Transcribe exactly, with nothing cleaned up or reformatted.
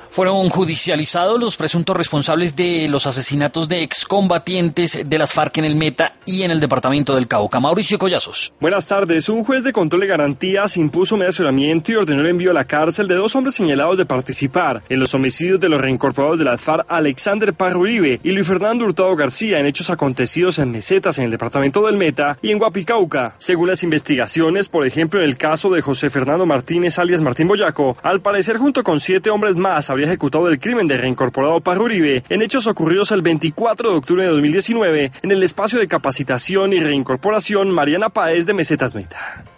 Fueron judicializados los presuntos responsables de los asesinatos de excombatientes de las FARC en el Meta y en el departamento del Cauca. Mauricio Collazos. Buenas tardes. Un juez de control de garantías impuso un asesoramiento y ordenó el envío a la cárcel de dos hombres señalados de participar en los homicidios de los reincorporados de las FARC, Alexander Parra Uribe y Luis Fernando Hurtado García, en hechos acontecidos en Mesetas, en el departamento del Meta y en Guapicauca. Según las investigaciones, por ejemplo, en el caso de José Fernando Martínez, alias Martín Boyaco, al parecer junto con siete hombres más habría ejecutado el crimen de reincorporado Parra Uribe en hechos ocurridos el veinticuatro de octubre de dos mil diecinueve en el espacio de capacitación y reincorporación Mariana Páez de Mesetas Meta.